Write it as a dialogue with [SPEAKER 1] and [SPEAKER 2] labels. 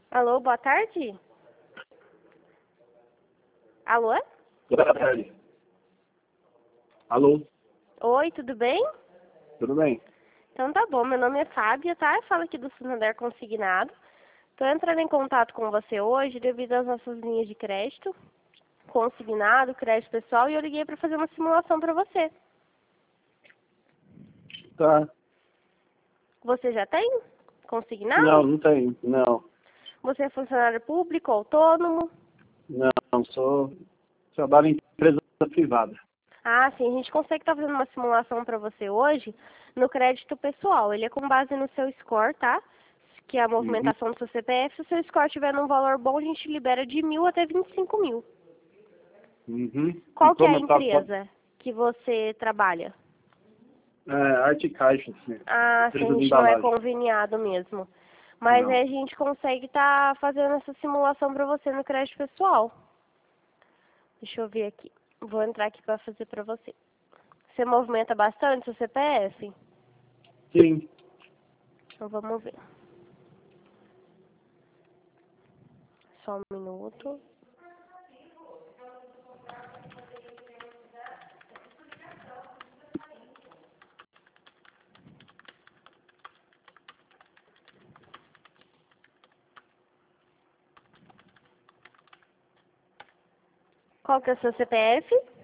[SPEAKER 1] Alô, boa tarde? Alô?
[SPEAKER 2] Boa tarde. Alô?
[SPEAKER 1] Oi, tudo bem?
[SPEAKER 2] Tudo bem?
[SPEAKER 1] Então tá bom, meu nome é Fábia, tá? Eu falo aqui do Santander Consignado. Tô entrando em contato com você hoje devido às nossas linhas de crédito, consignado, crédito pessoal, e eu liguei para fazer uma simulação para você.
[SPEAKER 2] Tá.
[SPEAKER 1] Você já tem
[SPEAKER 2] Não,
[SPEAKER 1] consignado?
[SPEAKER 2] não tem. Não.
[SPEAKER 1] Você é funcionário público, autônomo?
[SPEAKER 2] Não, trabalho em empresa privada.
[SPEAKER 1] Ah, sim, a gente consegue estar fazendo uma simulação para você hoje no crédito pessoal. Ele é com base no seu score, tá? Que é a
[SPEAKER 2] Uhum.
[SPEAKER 1] movimentação do seu CPF. Se o seu score estiver num valor bom, a gente libera de 1.000 até 25.000.
[SPEAKER 2] Uhum. E
[SPEAKER 1] Qual que é
[SPEAKER 2] como
[SPEAKER 1] a
[SPEAKER 2] eu tava...
[SPEAKER 1] empresa que você trabalha?
[SPEAKER 2] Arte e Caixa, assim.
[SPEAKER 1] Ah, sim, a
[SPEAKER 2] Empresa de
[SPEAKER 1] gente não é
[SPEAKER 2] embalagem.
[SPEAKER 1] conveniado mesmo. Mas
[SPEAKER 2] Não.
[SPEAKER 1] aí a gente consegue estar fazendo essa simulação para você no crédito pessoal. Deixa eu ver aqui. Vou entrar aqui para fazer para você. Você movimenta bastante seu CPF?
[SPEAKER 2] Sim.
[SPEAKER 1] Então vamos ver. Só um minuto. Qual que é o seu CPF?